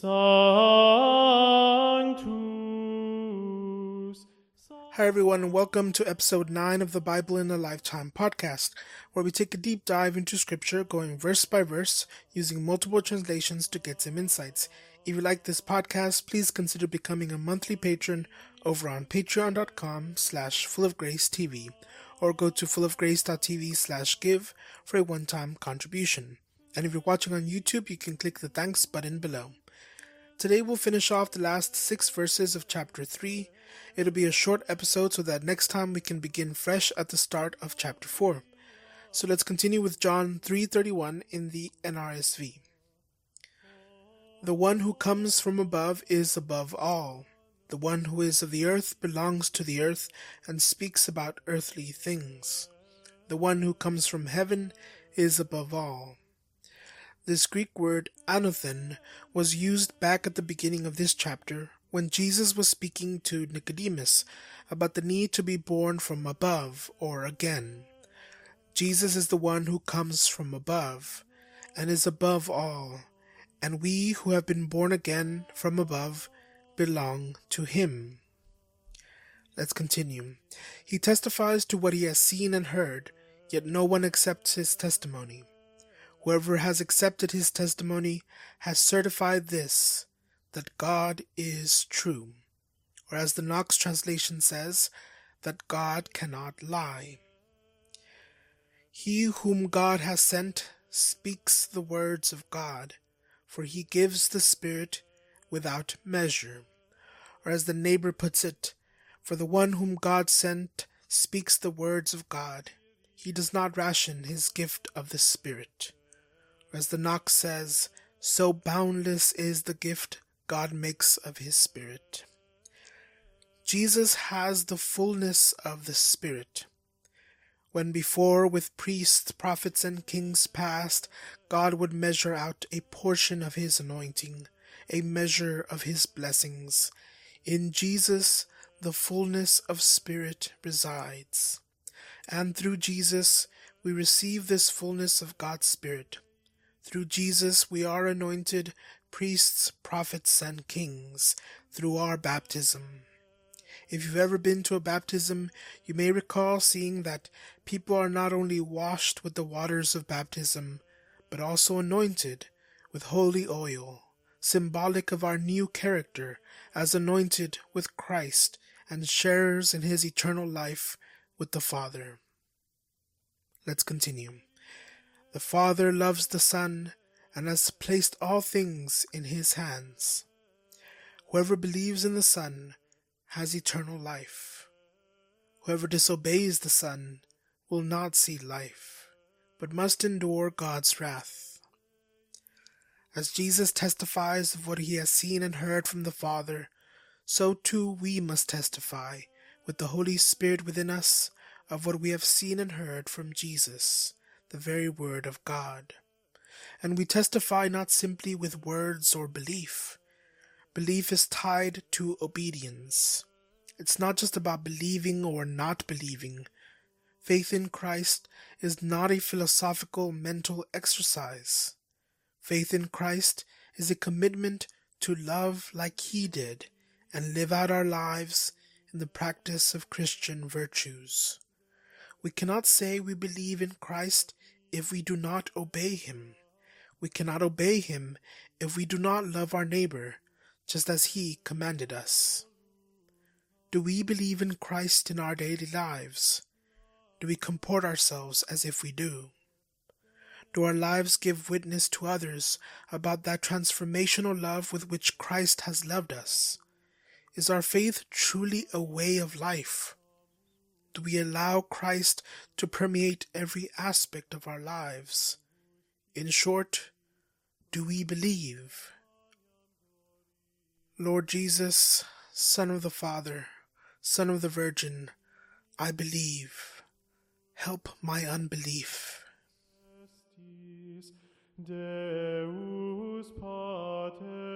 Sanctus. Hi everyone, and welcome to episode 9 of the Bible in a Lifetime podcast, where we take a deep dive into scripture, going verse by verse, using multiple translations to get some insights. If you like this podcast, please consider becoming a monthly patron over on patreon.com/fullofgracetv, or go to fullofgrace.tv/give for a one-time contribution. And if you're watching on YouTube, you can click the thanks button below. Today we'll finish off the last 6 verses of chapter 3. It'll be a short episode so that next time we can begin fresh at the start of chapter 4. So let's continue with John 3:31 in the NRSV. The one who comes from above is above all. The one who is of the earth belongs to the earth and speaks about earthly things. The one who comes from heaven is above all. This Greek word anothen was used back at the beginning of this chapter when Jesus was speaking to Nicodemus about the need to be born from above or again. Jesus is the one who comes from above and is above all, and we who have been born again from above belong to him. Let's continue. He testifies to what he has seen and heard, yet no one accepts his testimony. Whoever has accepted his testimony has certified this, that God is true. Or as the Knox translation says, that God cannot lie. He whom God has sent speaks the words of God, for he gives the Spirit without measure. Or as the neighbor puts it, for the one whom God sent speaks the words of God. He does not ration his gift of the Spirit. As the Knox says, so boundless is the gift God makes of his Spirit. Jesus has the fullness of the Spirit. When before with priests, prophets, and kings past, God would measure out a portion of his anointing, a measure of his blessings, in Jesus the fullness of Spirit resides. And through Jesus we receive this fullness of God's Spirit. Through Jesus we are anointed priests, prophets, and kings through our baptism. If you've ever been to a baptism, you may recall seeing that people are not only washed with the waters of baptism, but also anointed with holy oil, symbolic of our new character as anointed with Christ and sharers in his eternal life with the Father. Let's continue. The Father loves the Son and has placed all things in his hands. Whoever believes in the Son has eternal life. Whoever disobeys the Son will not see life, but must endure God's wrath. As Jesus testifies of what he has seen and heard from the Father, so too we must testify with the Holy Spirit within us of what we have seen and heard from Jesus, the very Word of God. And we testify not simply with words or belief. Belief is tied to obedience. It's not just about believing or not believing. Faith in Christ is not a philosophical mental exercise. Faith in Christ is a commitment to love like he did and live out our lives in the practice of Christian virtues. We cannot say we believe in Christ if we do not obey him. We cannot obey him if we do not love our neighbor, just as he commanded us. Do we believe in Christ in our daily lives? Do we comport ourselves as if we do? Do our lives give witness to others about that transformational love with which Christ has loved us? Is our faith truly a way of life? Do we allow Christ to permeate every aspect of our lives? In short, do we believe? Lord Jesus, Son of the Father, Son of the Virgin, I believe. Help my unbelief. Deus Pater